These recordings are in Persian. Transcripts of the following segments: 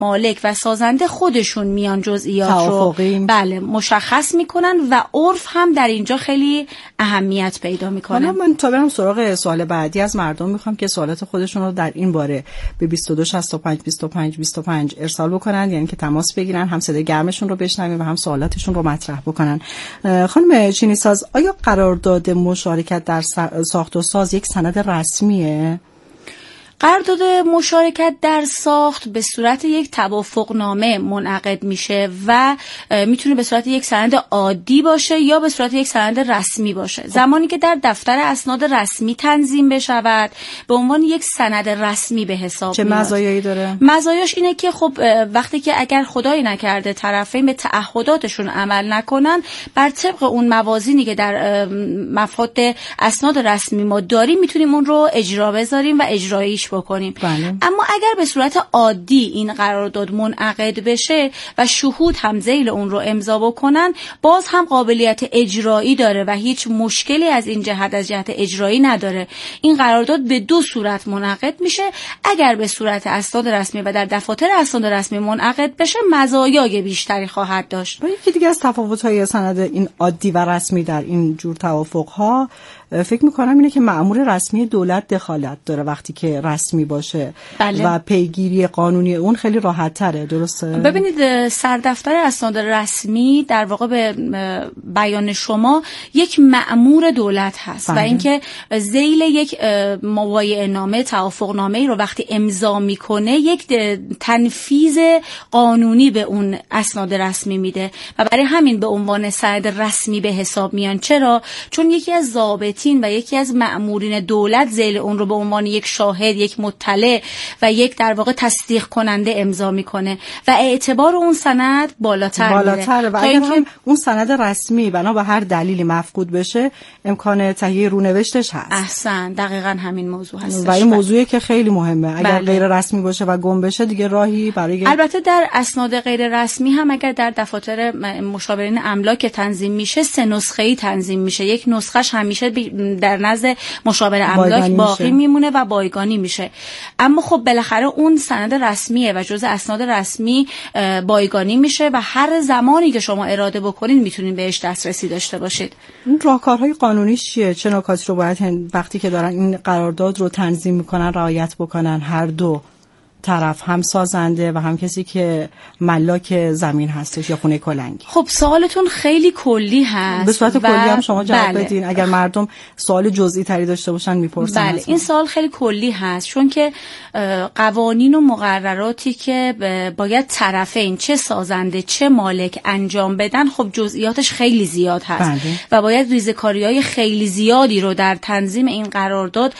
مالک و سازنده خودشون میان جزئیات رو بله مشخص میکنن و عرف هم در اینجا خیلی اهمیت پیدا میکنه. حالا من تا برم سراغ سوال بعدی از مردم میخوام که سوالات خودشون رو در این باره به 22652525 ارسال بکنن، یعنی که تماس بگیرن، هم صدای گرمشون رو بشنویم و هم سوالاتشون رو مطرح بکنن. خانم چینی ساز، آیا قرارداد مشارکت در ساخت و ساز یک سند رسمیه؟ قرارداد مشارکت در ساخت به صورت یک توافقنامه منعقد میشه و میتونه به صورت یک سند عادی باشه یا به صورت یک سند رسمی باشه. زمانی که در دفتر اسناد رسمی تنظیم بشود به عنوان یک سند رسمی به حساب میاد. چه مزایایی داره؟ مزایاش اینه که خب وقتی که اگر خدایی نکرده طرفین به تعهداتشون عمل نکنن، بر طبق اون موازینی که در مفاد اسناد رسمی ما داریم میتونیم اون رو اجرا بذاریم و اجراییش بکنیم. بله. اما اگر به صورت عادی این قرارداد منعقد بشه و شهود هم ذیل اون رو امضا بکنن، باز هم قابلیت اجرایی داره و هیچ مشکلی از این جهت از جهت اجرایی نداره. این قرارداد به دو صورت منعقد میشه. اگر به صورت اسناد رسمی و در دفاتر اسناد رسمی منعقد بشه مزایای بیشتری خواهد داشت. یکی دیگه از تفاوت‌های سند این عادی و رسمی در این جور توافق‌ها فکر میکنم اینه که مأمور رسمی دولت دخالت داره وقتی که رسمی باشه. بله. و پیگیری قانونی اون خیلی راحت تره. درسته؟ ببینید سردفتر اسناد رسمی در واقع به بیان شما یک مأمور دولت هست. بله. و اینکه ذیل یک مبایعه نامه توافق نامه رو وقتی امضا میکنه یک تنفیذ قانونی به اون اسناد رسمی میده و برای همین به عنوان سند رسمی به حساب میان. چرا؟ چون یکی از ضابط و یکی از مأمورین دولت ذیل اون رو به عنوان یک شاهد، یک مطلع و یک در واقع تصدیق کننده امضا میکنه و اعتبار اون سند بالاتره و اگر هم اون سند رسمی بنا به هر دلیلی مفقود بشه امکان تهیه رونوشتش هست. احسن، دقیقاً همین موضوع هست و این موضوعی که خیلی مهمه. اگر غیر رسمی باشه و گم بشه دیگه راهی برای البته در اسناد غیر رسمی هم اگر در دفاتر مشاورین املاک تنظیم میشه 3 نسخه‌ای تنظیم میشه. یک نسخه‌اش همیشه در نزد مشاور املاک باقی میمونه و بایگانی میشه. اما خب بالاخره اون سند رسمیه و جزء اسناد رسمی بایگانی میشه و هر زمانی که شما اراده بکنید میتونید بهش دسترسی داشته باشید. این راهکارهای قانونی چیه؟ چه نکاتی رو باید وقتی که دارن این قرارداد رو تنظیم میکنن رعایت بکنن هر دو طرف، هم سازنده و هم کسی که ملاک زمین هستش یا خونه کلنگی؟ خب سوالتون خیلی کلی هست. به صورت کلی هم شما جواب بدین. اگر مردم سوال جزئی تری داشته باشن میپرسن. بله، این سوال خیلی کلی هست چون که قوانین و مقرراتی که باید طرفین چه سازنده چه مالک انجام بدن خب جزئیاتش خیلی زیاد هست. بله. و باید ریزکاری‌های خیلی زیادی رو در تنظیم این قرارداد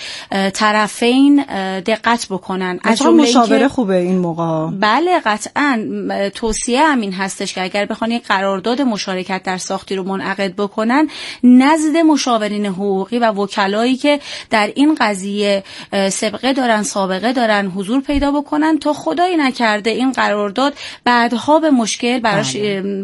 طرفین دقت بکنن. از جمله خوبه این موقع. بله قطعاً توصیه همین هستش که اگر بخوان یک قرارداد مشارکت در ساختی رو منعقد بکنن نزد مشاورین حقوقی و وکلایی که در این قضیه سابقه دارن حضور پیدا بکنن تا خدایی نکرده این قرارداد بعدها به مشکل براش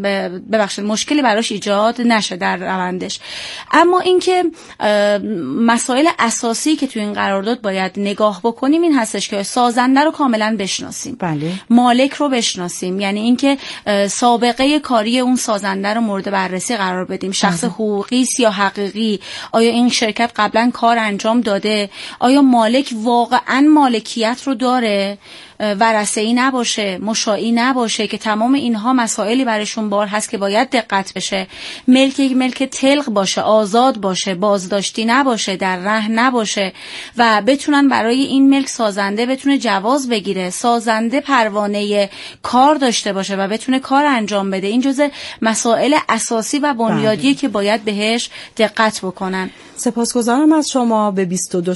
مشکلی براش ایجاد نشه در روندش. اما اینکه مسائل اساسی که تو این قرارداد باید نگاه بکنیم این هستش که سازنده رو کاملا بشناسیم. بله. مالک رو بشناسیم، یعنی اینکه سابقه کاری اون سازنده رو مورد بررسی قرار بدیم. شخص حقوقی است یا حقیقی؟ آیا این شرکت قبلا کار انجام داده؟ آیا مالک واقعا مالکیت رو داره؟ ورثه‌ای نباشه، مشائی نباشه که تمام اینها مسائلی برشون بار هست که باید دقت بشه. ملک طلق باشه، آزاد باشه، بازداشتی نباشه، در رهن نباشه و بتونن برای این ملک سازنده بتونه جواز بگیره، سازنده پروانه کار داشته باشه و بتونه کار انجام بده. این جزء مسائل اساسی و بنیادیه که باید بهش دقت بکنن. سپاسگزارم از شما. به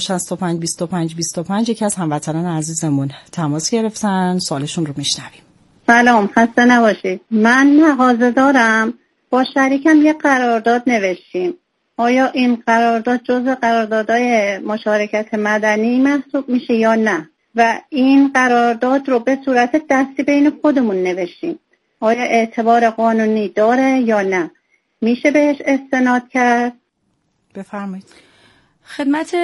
22652525 یکی از هموطنان عزیزمون تماس گرفتن، سوالشون رو میشنویم. سلام، خسته نباشید. من مغازه دارم، با شریکم یه قرارداد نوشتیم. آیا این قرارداد جزء قراردادهای مشارکت مدنی محسوب میشه یا نه؟ و این قرارداد رو به صورت دستی بین خودمون نوشتیم. آیا اعتبار قانونی داره یا نه؟ میشه بهش استناد کرد؟ بفرمایید. خدمت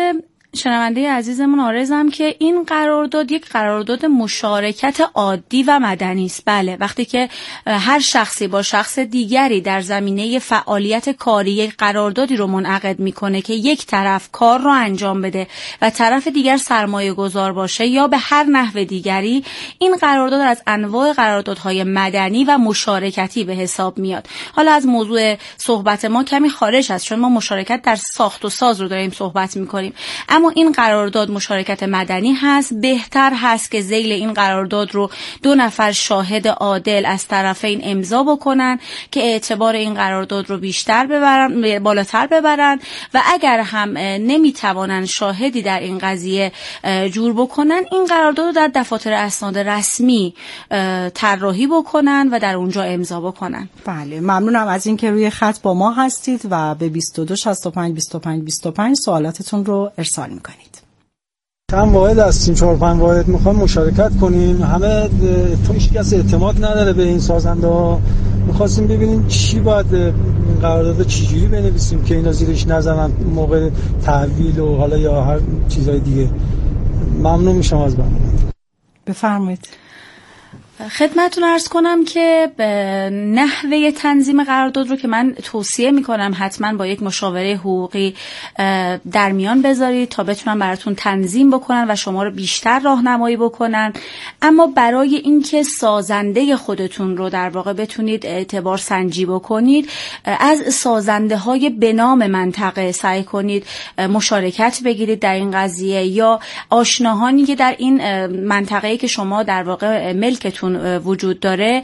شنونده عزیزمون عارضم که این قرارداد یک قرارداد مشارکت عادی و مدنی است. بله، وقتی که هر شخصی با شخص دیگری در زمینه فعالیت کاری یک قراردادی رو منعقد میکنه که یک طرف کار رو انجام بده و طرف دیگر سرمایه گذار باشه یا به هر نحو دیگری، این قرارداد از انواع قراردادهای مدنی و مشارکتی به حساب میاد. حالا از موضوع صحبت ما کمی خارج است، چون ما مشارکت در ساخت و ساز رو داریم صحبت میکنیم، اما این قرارداد مشارکت مدنی هست. بهتر هست که ذیل این قرارداد رو 2 نفر شاهد عادل از طرفین امضا بکنن که اعتبار این قرارداد رو بیشتر ببرن، بالاتر ببرن، و اگر هم نمیتوانن شاهدی در این قضیه جور بکنن، این قرارداد رو در دفاتر اسناد رسمی طراحی بکنن و در اونجا امضا بکنن. بله، ممنونم از اینکه روی خط با ما هستید و به 22 65 25 25 سوالاتتون رو ارسال میکنید. چند واحد هستیم، 4-5 واحد میخوام مشارکت کنیم. همه هیچ کس اعتماد نداره به این سازنده ها. میخواستیم ببینیم چی باید این قرارداد چجوری بنویسیم که اینا زیرش نزنن موقع تحویل و حالا یا هر چیزای دیگه. ممنون میشم از برنامه. بفرمایید. خدمتتون عرض کنم که نحوه تنظیم قرارداد رو که من توصیه میکنم حتما با یک مشاوره حقوقی در میان بذارید تا بتونن براتون تنظیم بکنن و شما رو بیشتر راهنمایی بکنن. اما برای اینکه سازنده خودتون رو در واقع بتونید اعتبار سنجی بکنید، از سازنده های به نام منطقه سعی کنید مشارکت بگیرید در این قضیه، یا آشناهانی که در این منطقه‌ای که شما در واقع ملکتون وجود داره،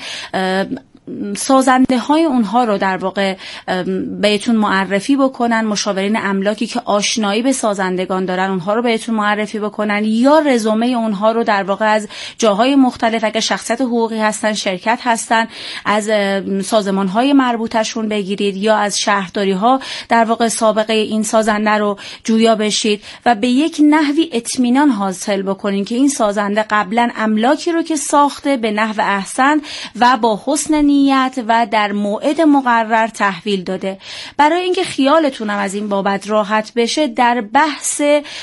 سازنده های اونها رو در واقع بهتون معرفی بکنن. مشاورین املاکی که آشنایی به سازندگان دارن اونها رو بهتون معرفی بکنن، یا رزومه اونها رو در واقع از جاهای مختلف، اگه شخصیت حقوقی هستن، شرکت هستن، از سازمان های مربوطشون بگیرید، یا از شهرداری ها در واقع سابقه این سازنده رو جویا بشید و به یک نحوی اطمینان حاصل بکنین که این سازنده قبلا املاکی رو که ساخته به نحو احسن و با حسن نیت و در موعد مقرر تحویل داده. برای اینکه خیالتونم از این بابت راحت بشه، در بحث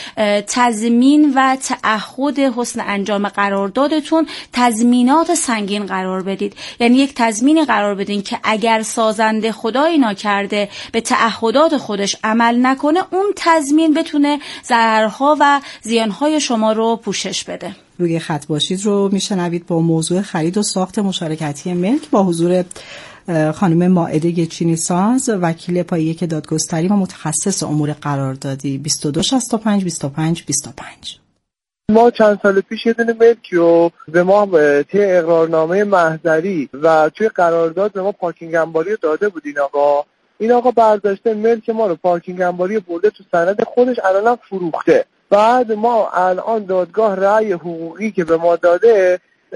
تضمین و تعهد حسن انجام قراردادتون تضمینات سنگین قرار بدید. یعنی یک تضمین قرار بدین که اگر سازنده خدایی ناکرده به تعهدات خودش عمل نکنه، اون تضمین بتونه ضررها و زیانهای شما رو پوشش بده. روی خط باشید رو میشنوید با موضوع خرید و ساخت مشارکتی ملک با حضور خانم مائده چینی ساز، وکیل پایه‌ای دادگستری و متخصص امور قراردادی. 22 65 25 25. ما چند سال پیش یه دونه ملکی رو به ما طی اقرارنامه محضری و توی قرارداد به ما پارکینگ انباری داده بود. این آقا برداشته ملک ما رو پارکینگ انباری برده تو سند خودش، الان فروخته. بعد ما الان دادگاه رأی حقوقی که به ما داده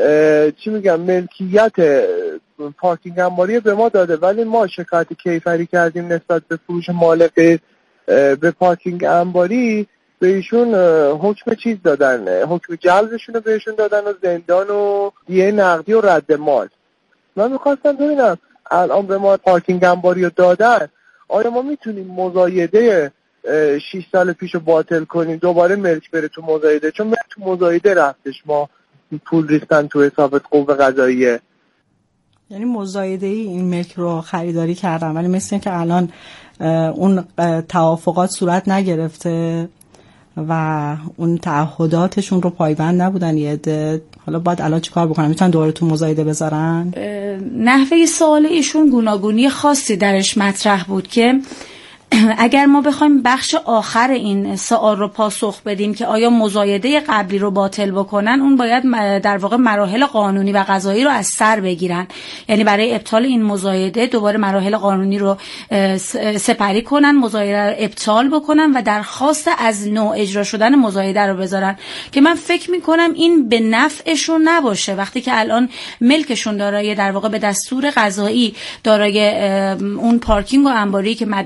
ملکیت پارکینگ انباری به ما داده، ولی ما شکایت کیفری کردیم نسبت به فروش مالک به پارکینگ انباری، به ایشون حکم چیز دادن، حکم جلبشون رو بهشون دادن و زندان و دیه نقدی و رد مال. من میخواستم ببینم الان به ما پارکینگ انباری رو دادن، آیا ما میتونیم مزایده 6 سال پیش رو باطل کنیم، دوباره ملک بره تو مزایده؟ چون ملک تو مزایده رفتش، ما پول ریختن تو حسابت قوه قضاییه. یعنی مزایده این ملک رو خریداری کردن، ولی مثل این که الان اون توافقات صورت نگرفته و اون تعهداتشون رو پایبند نبودن. یه عده حالا باید الان چیکار بکنن؟ میتونن دوباره تو مزایده بذارن؟ نحوه سوال ایشون گوناگونی خاصی درش مطرح بود که اگر ما بخوایم بخش آخر این سوال رو پاسخ بدیم که آیا مزایده قبلی رو باطل بکنن، اون باید در واقع مراحل قانونی و قضایی رو از سر بگیرن. یعنی برای ابطال این مزایده دوباره مراحل قانونی رو سپری کنن، مزایده رو ابطال بکنن و درخواست از نوع اجرا شدن مزایده رو بذارن، که من فکر میکنم این به نفعشون نباشه. وقتی که الان ملکشون دارای در واقع به دستور قضایی دارای اون پارکینگ و انباری که مد نظر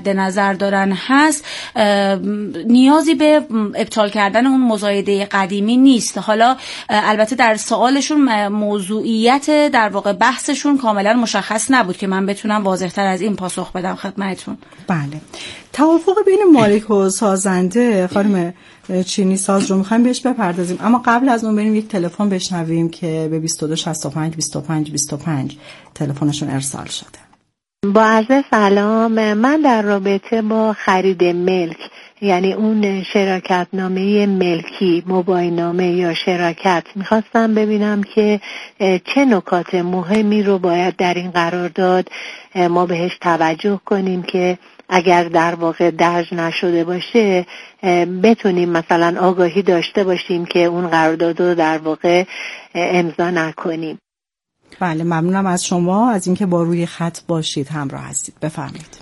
بردارن هست نیازی به ابطال کردن اون مزایده قدیمی نیست. حالا البته در سوالشون موضوعیت در واقع بحثشون کاملا مشخص نبود که من بتونم واضح‌تر از این پاسخ بدم خدمتتون. بله، توافق بین مالک و سازنده خانم چینی ساز رو می‌خوایم بهش بپردازیم، اما قبل از اون بریم یک تلفن بشنویم که به 2265 25 25 تلفنشون ارسال شده. با عرض سلام، من در رابطه با خرید ملک، یعنی اون شراکتنامه ملکی، مباینامه یا شراکت، میخواستم ببینم که چه نکات مهمی رو باید در این قرارداد ما بهش توجه کنیم که اگر در واقع درج نشده باشه بتونیم مثلا آگاهی داشته باشیم که اون قرارداد رو در واقع امضا نکنیم. بله، ممنونم از شما از اینکه با روی خط باشید، همراه هستید. بفرمایید.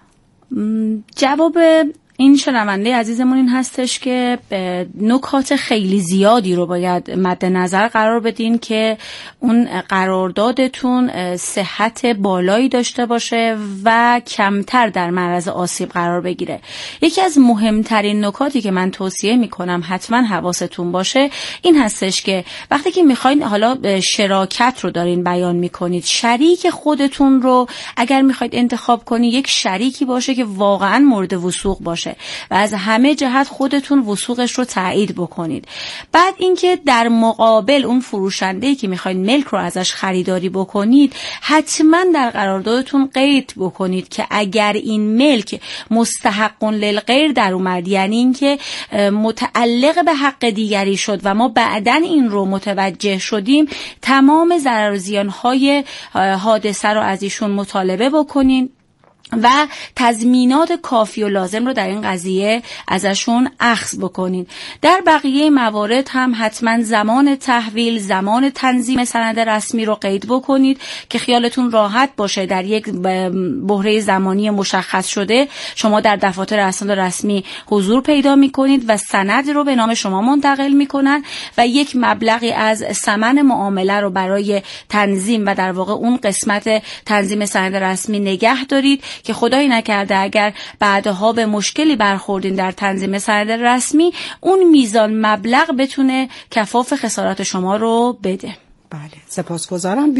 جواب این شنونده عزیزمون این هستش که نکات خیلی زیادی رو باید مد نظر قرار بدین که اون قراردادتون صحت بالایی داشته باشه و کمتر در معرض آسیب قرار بگیره. یکی از مهمترین نکاتی که من توصیه میکنم حتما حواستون باشه این هستش که وقتی که میخواین حالا شراکت رو دارین بیان میکنید، شریک خودتون رو اگر میخواید انتخاب کنید یک شریکی باشه که واقعا مورد وثوق باشه و از همه جهت خودتون وثوقش رو تایید بکنید. بعد اینکه در مقابل اون فروشنده‌ای که میخواین ملک رو ازش خریداری بکنید حتما در قراردادتون قید بکنید که اگر این ملک مستحق للغیر در اومد، یعنی اینکه متعلق به حق دیگری شد و ما بعداً این رو متوجه شدیم، تمام ضرر و زیان‌های حادثه رو از ایشون مطالبه بکنین و تضمینات کافی و لازم رو در این قضیه ازشون اخذ بکنین. در بقیه موارد هم حتما زمان تحویل، زمان تنظیم سند رسمی رو قید بکنید که خیالتون راحت باشه در یک بحره زمانی مشخص شده شما در دفاتر اسناد رسمی حضور پیدا میکنید و سند رو به نام شما منتقل میکنن و یک مبلغی از ثمن معامله رو برای تنظیم و در واقع اون قسمت تنظیم سند رسمی نگه دارید که خدایی نکرده اگر بعدها به مشکلی برخوردین در تنظیم سند رسمی اون میزان مبلغ بتونه کفاف خسارات شما رو بده. بله، سپاسگزارم.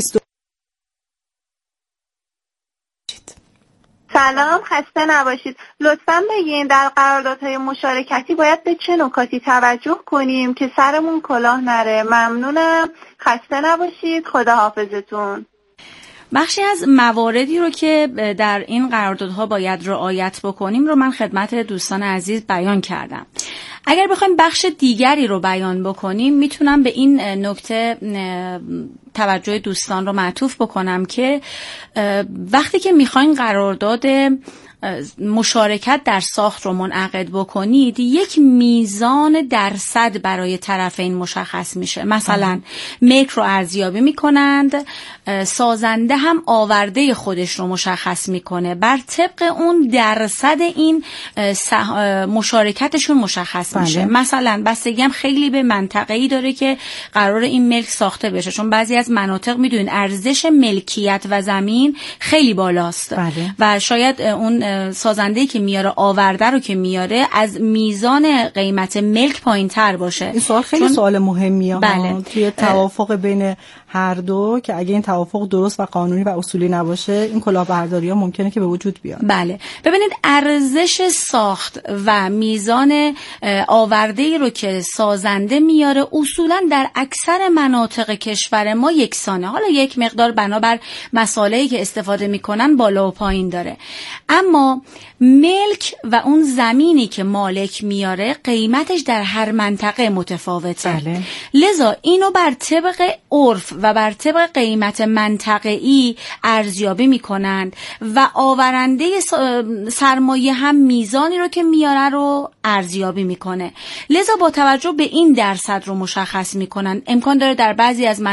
سلام، خسته نباشید. لطفاً بگین در قراردادهای مشارکتی باید به چه نکاتی توجه کنیم که سرمون کلاه نره؟ ممنونم، خسته نباشید، خداحافظتون. بخشی از مواردی رو که در این قراردادها باید رعایت بکنیم رو من خدمت دوستان عزیز بیان کردم. اگر بخوایم بخش دیگری رو بیان بکنیم میتونم به این نکته توجه دوستان رو معطوف بکنم که وقتی که میخواین قرارداد مشارکت در ساخت رو منعقد بکنید یک میزان درصد برای طرفین مشخص میشه. مثلا ملک رو ارزیابی میکنند، سازنده هم آورده خودش رو مشخص میکنه، بر طبق اون درصد این مشارکتشون مشخص میشه. مثلا بستگی هم خیلی به منطقه‌ای داره که قرار این ملک ساخته بشه، چون بعضی از مناطق میدونین ارزش ملکیت و زمین خیلی بالاست و شاید اون سازنده‌ای که میاره آورده رو که میاره از میزان قیمت ملک پایین‌تر باشه. این سوال خیلی سوال مهمیه. بله. توی توافق بین هر دو که اگه این توافق درست و قانونی و اصولی نباشه این کلاهبرداری‌ها ممکنه که به وجود بیاد. بله. ببینید ارزش ساخت و میزان آورده‌ای رو که سازنده میاره اصولاً در اکثر مناطق کشور ما یکسانه. حالا یک مقدار بنابر مسائلی که استفاده میکنن بالا و پایین داره. اما ملک و اون زمینی که مالک میاره قیمتش در هر منطقه متفاوته. بله. لذا اینو بر طبق عرف و بر طبق قیمت منطقه‌ای ارزیابی میکنند و آورنده سرمایه هم میزانی رو که میاره رو ارزیابی میکنه. لذا با توجه به این درصد رو مشخص میکنن. امکان داره در بعضی از مناطق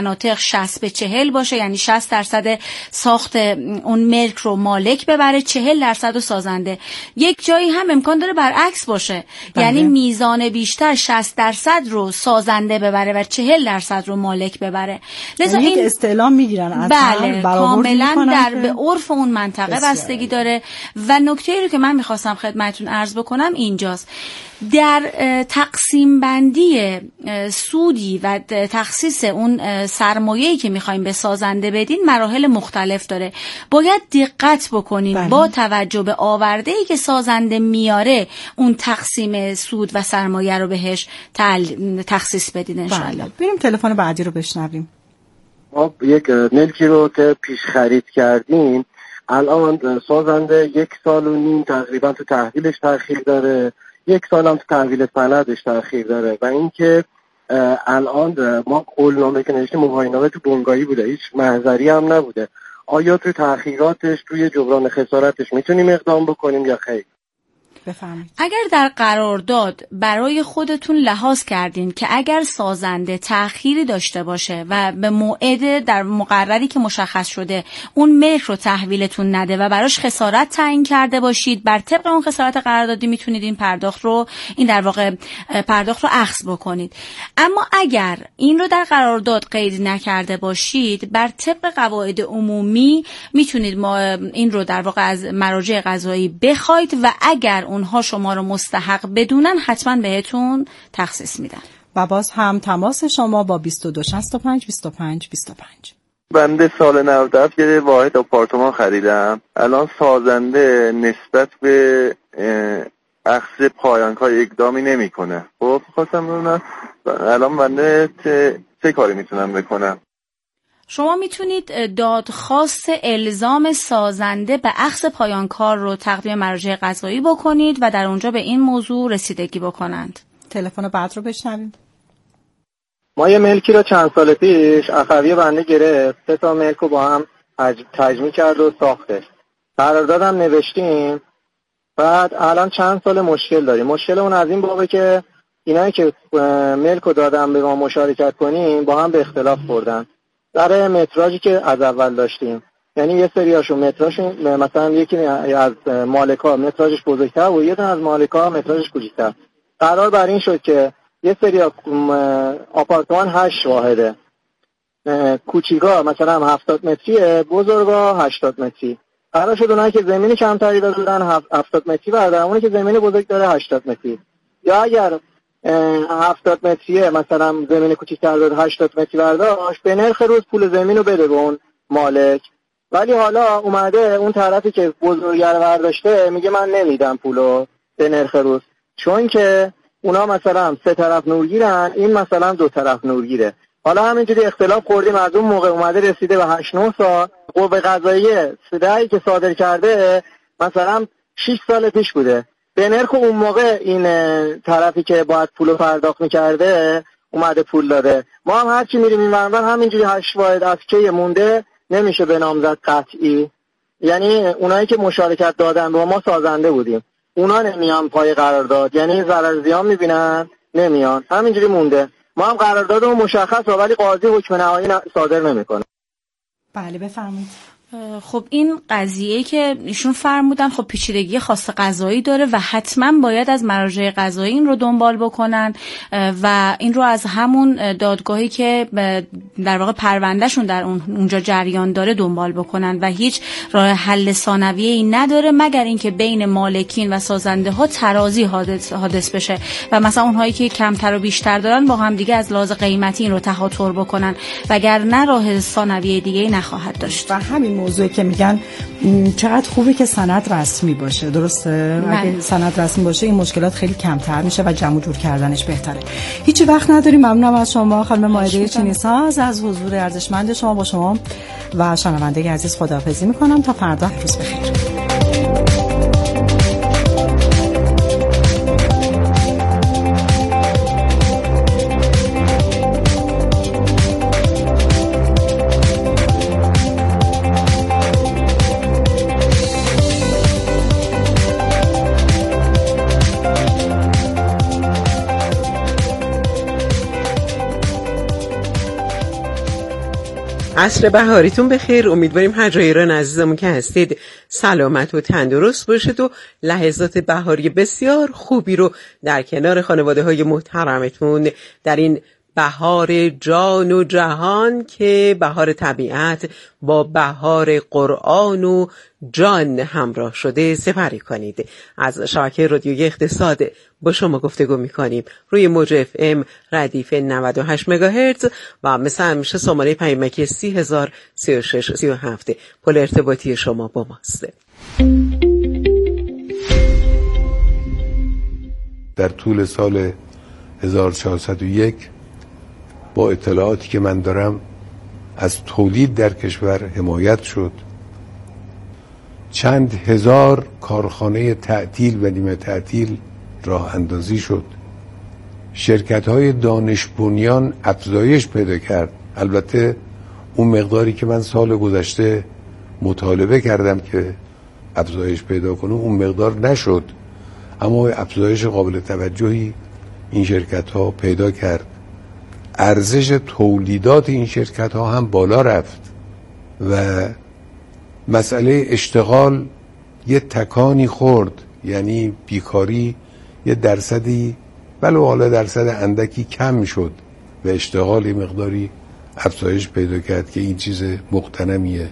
60-40 باشه، یعنی 60% ساخت اون ملک رو مالک ببره، 40% سازنده. یک جایی هم امکان داره برعکس باشه، یعنی میزان بیشتر 60% رو سازنده ببره و 40% رو مالک ببره. لذا این استعلام میگیرن از بله کاملا در به عرف اون منطقه بستگی داره. و نکته‌ای رو که من میخواستم خدمتتون عرض بکنم اینجاست، در تقسیم بندی سودی و تخصیص اون سرمایه‌ای که میخوایم به سازنده بدین مراحل مختلف داره. باید دقت بکنیم با توجه به آورده‌ای که سازنده میاره اون تقسیم سود و سرمایه رو بهش تخصیص بدین انشالله. بریم تلفن بعدی رو بشنویم. ما یک ملکی رو که پیش خرید کردیم، الان سازنده 1.5 سال تقریبا تو تحویلش تأخیر داره، 1 سال هم تو تحویل سندش تأخیر داره. و اینکه الان ما قولنامه که نوشتیم مباینامه تو بنگاهی بوده، هیچ محضری هم نبوده. آیا تو تأخیراتش توی جبران خسارتش میتونیم اقدام بکنیم یا خیر؟ بفهمید. اگر در قرارداد برای خودتون لحاظ کردین که اگر سازنده تأخیری داشته باشه و به موعد در مقرری که مشخص شده اون ملک رو تحویلتون نده و براش خسارت تعیین کرده باشید، بر طبق اون خسارت قراردادی میتونید این در واقع پرداخت رو اخذ بکنید. اما اگر این رو در قرارداد قید نکرده باشید، بر طبق قواعد عمومی میتونید این رو در واقع از مراجع قضایی بخواید و اگر اونها شما رو مستحق بدونن حتما بهتون تخصیص میدن. و باز هم تماس شما با 2265 25 25. بنده سال 97 یه واحد آپارتمان خریدم. الان سازنده نسبت به اخذ پایانک‌های اقدامی نمی‌کنه. خب خواستم ببینم الان بنده چه کاری میتونم بکنم؟ شما میتونید دادخواست الزام سازنده به اخذ پایانکار رو تقدیم مراجع قضایی بکنید و در اونجا به این موضوع رسیدگی بکنند. تلفن بعد رو بشنویم. ما یه ملکی رو چند سال پیش اخوی بنده گرفت، 3 تا ملک رو با هم تجمیع کرد و ساختش. قراردادم نوشتیم. بعد الان چند سال مشکل داریم. مشکل اون از این بابه که اینایی که ملک رو دادن به ما مشارکت کنیم با هم به اختلاف خوردن. در متراژی که از اول داشتیم، یعنی یه سریاشون متراژشون مثلا یکی از مالکا متراژش بزرگتر و یه دونه از مالکا متراژش کوچیک‌تر. قرار بر این شد که یه سری آپارتمان 8 واحده، کوچیکا مثلا 70 متریه، بزرگا 80 متری. قرار شد اونایی که زمین کمتری دادن 70 متری بردارن، اونی که زمین بزرگ داره 80 متری. یا اگر 70 متریه مثلا زمین کوچیک‌تر داد 80 متری برداشت، به نرخ روز پول زمین رو بده به اون مالک. ولی حالا اومده اون طرفی که بزرگتر برداشته میگه من نمیدم پولو به نرخ روز، چون که اونا مثلا 3 طرف نورگیرن، این مثلا 2 طرف نورگیره. حالا همینجوری اختلاف خوردیم، از اون موقع اومده رسیده به 8-9 سال. قوه قضاییه رأیی که صادر کرده مثلا 6 سال پیش بوده. به نرخ اون موقع این طرفی که باید پولو پرداخت میکرده اومده پول داده. ما هم هرچی میریم این ورانور همینجوری 8 واحد از که مونده نمیشه به نامزد قطعی. یعنی اونایی که مشارکت دادن با ما سازنده بودیم، اونا نمیان پای قرارداد، یعنی ضرر زیان میبینن نمیان، همینجوری مونده. ما هم قراردادمون مشخصه ولی قاضی حکم نهایی صادر نمیکنه. بله بفرمایید. خب این قضیه که ایشون فرمودن خب پیچیدگی خاص قضایی داره و حتما باید از مراجع قضایی این رو دنبال بکنن و این رو از همون دادگاهی که در واقع پروندهشون در اونجا جریان داره دنبال بکنن و هیچ راه حل ثانویه‌ای نداره مگر اینکه بین مالکین و سازنده ها ترازی حادث بشه و مثلا اونهایی که کمتر و بیشتر دارن با هم دیگه از لحاظ قیمتی این رو تهاتر بکنن، وگرنه راه ثانویه دیگه‌ای نخواهد داشت. و همین موضوعی که میگن چقدر خوبه که سند رسمی باشه، درسته؟ اگه سند رسمی باشه این مشکلات خیلی کمتر میشه و جمع جور کردنش بهتره. هیچ وقت نداریم. ممنونم از شما خانم مائده چینی‌ساز، از حضور ارزشمند شما. با شما و شنونده عزیز خداحافظی میکنم تا فردا. روز بخیر. عصر بهاریتون بخیر. امیدواریم هر جای ایران عزیزمون که هستید سلامت و تندرست باشید و لحظات بهاری بسیار خوبی رو در کنار خانواده های محترمتون در این بهار جان و جهان که بهار طبیعت با بهار قرآن و جان همراه شده سپری کنید. از شبکه رادیویی اقتصاد با شما گفتگو میکنیم روی موج اف ام ردیف 98 مگاهرتز و مثل همیشه شماره پیامکی 303637 پل ارتباطی شما با ماست. در طول سال 1401 با اطلاعاتی که من دارم از تولید در کشور حمایت شد. چند هزار کارخانه تعطیل و نیمه تعطیل راه اندازی شد. شرکت‌های دانش بنیان افزایش پیدا کرد. البته اون مقداری که من سال گذشته مطالبه کردم که افزایش پیدا کنه اون مقدار نشد، اما افزایش قابل توجهی این شرکت‌ها پیدا کرد. ارزش تولیدات این شرکت‌ها هم بالا رفت و مسئله اشتغال یه تکانی خورد، یعنی بیکاری یه درصدی ولو حالا درصد اندکی کم شد و اشتغال مقداری افزایش پیدا کرد که این چیز مغتنمیه.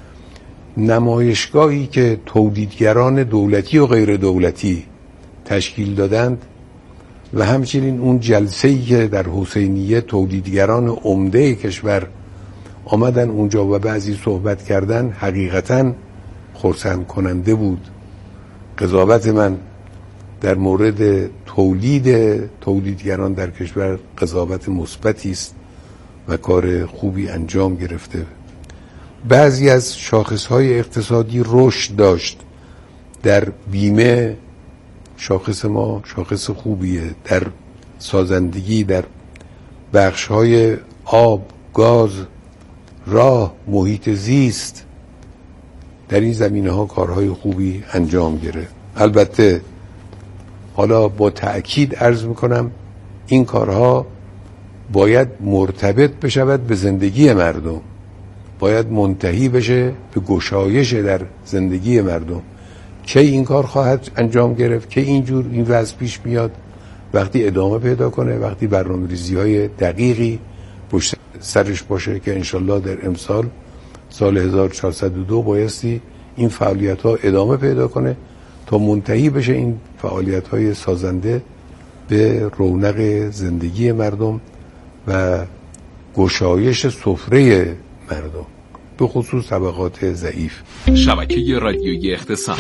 نمایشگاهی که تولیدگران دولتی و غیر دولتی تشکیل دادند و همچنین اون جلسه‌ای که در حسینیه تولیدگران عمده کشور آمدن اونجا و بعضی صحبت کردن حقیقتاً خرسند کننده بود. قضاوت من در مورد تولیدگران در کشور قضاوت مثبتی است و کار خوبی انجام گرفته. بعضی از شاخص‌های اقتصادی رشد داشت. در بیمه شاخص ما شاخص خوبیه، در سازندگی، در بخش‌های آب، گاز، راه، محیط زیست، در این زمینه‌ها کارهای خوبی انجام گرفت. البته حالا با تأکید عرض میکنم این کارها باید مرتبط بشود به زندگی مردم، باید منتهی بشه به گشایش در زندگی مردم. کی این کار خواهد انجام گرفت، کی اینجور این وضع پیش میاد؟ وقتی ادامه پیدا کنه، وقتی برنامه‌ریزی‌های دقیقی پشت سرش باشه که انشالله در امسال سال 1402 بایستی این فعالیت‌ها ادامه پیدا کنه تا منتهی بشه این فعالیت‌های سازنده به رونق زندگی مردم و گشایش سفره مردم، به خصوص طبقات ضعیف. شبکه رادیویی اقتصاد.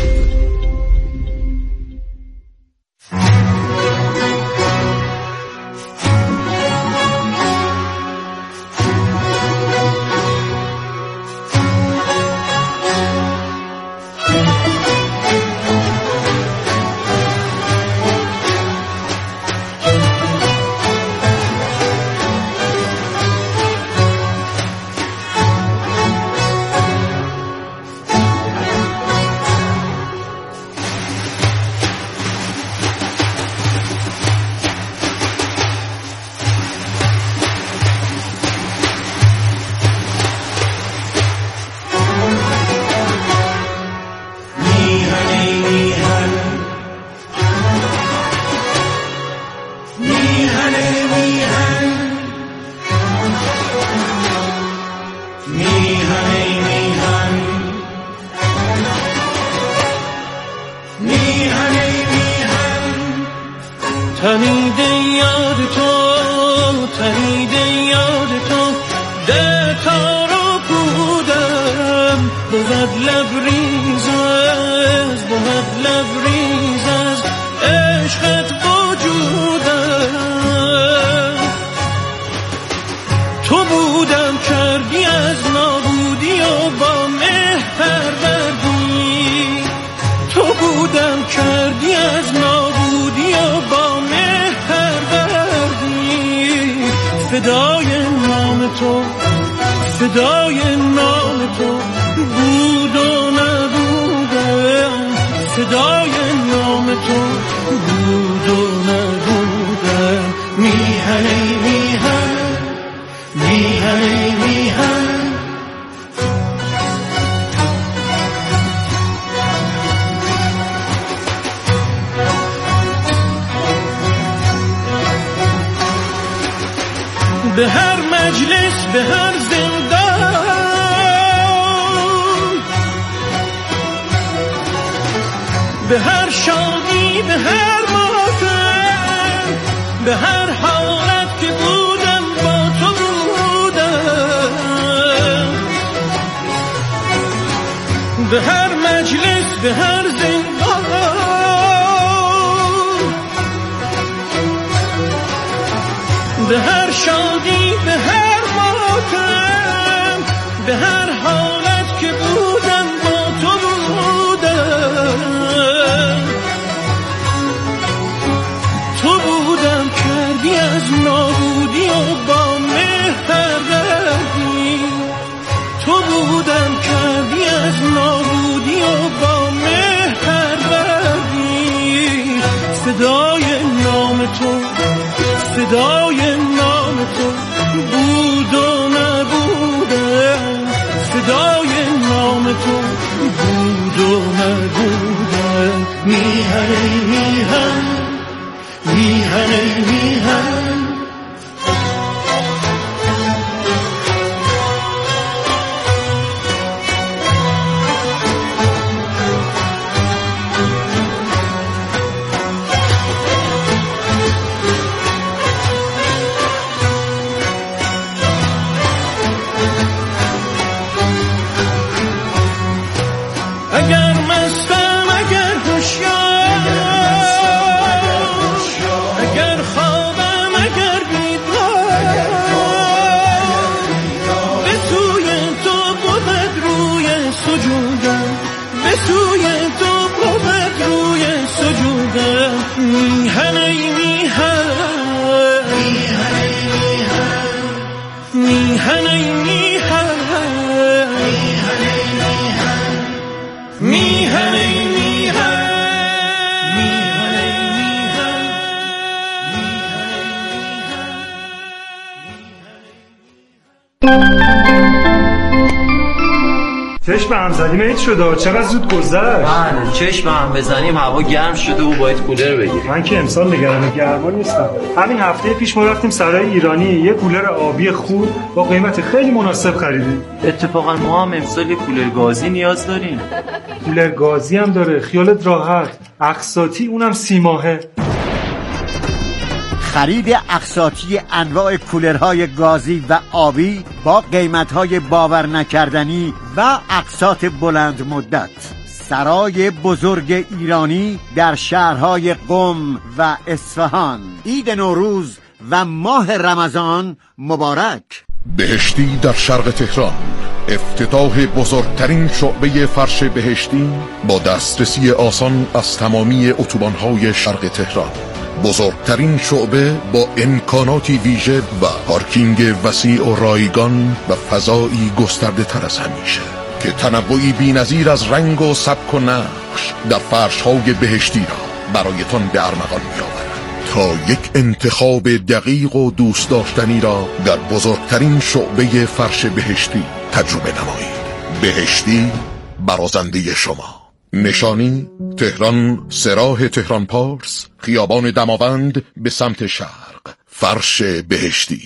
فدای نام تو بود و نبودم، فدای نام تو بود و نبودم. میهن ای میهن، میهن ای میهن، به هر مجلس به هر زندان، به هر شادی به هر ماتم، به هر حالت که بودم با تو بودم، به هر مجلس به هر زندان، به هر شادی به هر ماتم، به هر حالت که بودم با تو بودم، تو بودم کردی از نابودی و با مهر پروردی، تو بودم کردی از نابودی و با مهر پروردی، صدای نام تو، صدای نام تو بود و نبوده، صدای نام تو بود و نبوده، میهن ای میهن، میهن ای میهن، اگر مستم اگر هوشیار، اگر خوابم اگر بیدار، به سوی تو بود روی سجودم، به سوی تو بود روی سجودم، میهن ای میهن، میهن ای میهن، میهن ای میهن، میهن ای میهن، میهن ای میهن، چشم هم زدیم عید شده، چقدر زود گذشت. من چشم هم بزنیم هوا گرم شده و باید کولر بگیریم. من که امسال نگران گرما نیستم. همین هفته پیش ما رفتیم سرای ایرانی یه کولر آبی خوب با قیمت خیلی مناسب خریدیم. اتفاقا ما هم امسال یه کولر گازی نیاز داریم. کولر گازی هم داره، خیالت راحت، اقساطی، اونم 30 ماهه. خرید اقساطی انواع کولرهای گازی و آبی با قیمتهای باور نکردنی و اقساط بلند مدت. سرای بزرگ ایرانی در شهرهای قم و اصفهان. عید نوروز و ماه رمضان مبارک. بهشتی در شرق تهران، افتتاح بزرگترین شعبه فرش بهشتی با دسترسی آسان از تمامی اتوبان‌های شرق تهران. بزرگترین شعبه با امکاناتی ویژه و پارکینگ وسیع و رایگان و فضایی گسترده تر از همیشه که تنوعی بی‌نظیر از رنگ و سبک و نقش در فرش‌های بهشتی را برایتان به ارمغان می‌آورد تا یک انتخاب دقیق و دوست داشتنی را در بزرگترین شعبه فرش بهشتی تجربه نمایید. بهشتی، برازنده شما. نشانی تهران، سراح تهران پارس، خیابان دماوند به سمت شرق. فرش بهشتی.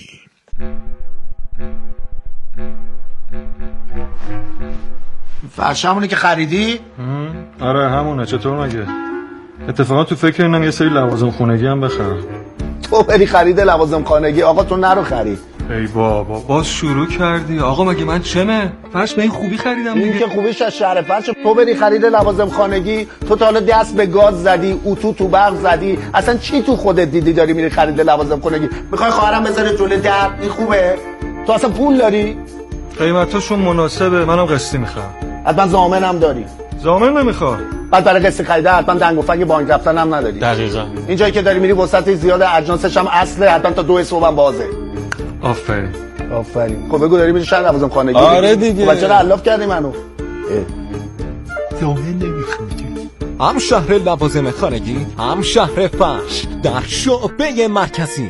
فرش همونه که خریدی؟ آره همونه. چطور مگه؟ اتفاقا تو فکر اینم یه سری لوازم خونگی هم بخرم. تو بری خرید لوازم خانگی، آقا تو نرو خرید. ای بابا باز شروع کردی. آقا مگه من چمه؟ فرش به این خوبی خریدم دیگه. این که خوبیش از شهر فرش. تو بری خرید لوازم خانگی، تو تا حالا دست به گاز زدی، اتو تو برق زدی، اصلا چی تو خودت دیدی داری میری خرید لوازم خانگی؟ میخوای خواهرم بذاره جلوی در؟ این خوبه؟ تو اصلا پول داری؟ قیمتاشون مناسبه، منم قسطی میخوام. حتما ضامنم داری؟ ضامن نمیخوام. بعد برای قسط خریده حتما دنگ و فنگ بانک رفتن هم نداری. دقیقاً. این جایی که داری میری وسط زیاد اجناسش هم اصله، حتما تا 2 صبح هم بازه. آفرین. آفرین. خب بگو داری میری شهر لوازم خانگی؟ آره دیگه. خب چرا علاف کردی منو؟ ضامن نمیخوام. هم شهر لوازم خانگی، هم شهر فرش در شعبه مرکزی.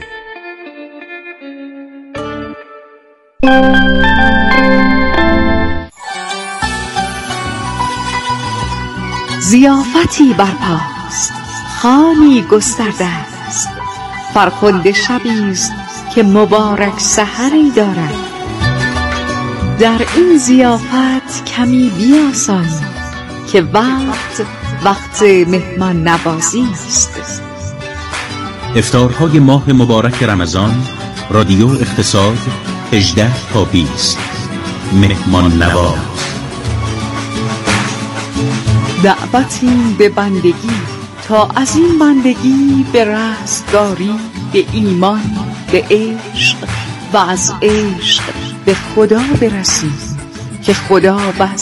ضیافتی برپاست، خوانی گسترده است، فرخنده شبیست که مبارک سحری دارد. در این ضیافت کمی بیاسایید که وقت مهمان نوازی است. افطارهای ماه مبارک رمضان، رادیو اقتصاد 18 تا 20. مهمان نواز. دعوتی به بندگی تا از این بندگی به رستگاری، به ایمان، به عشق و از عشق به خدا برسیم که خدا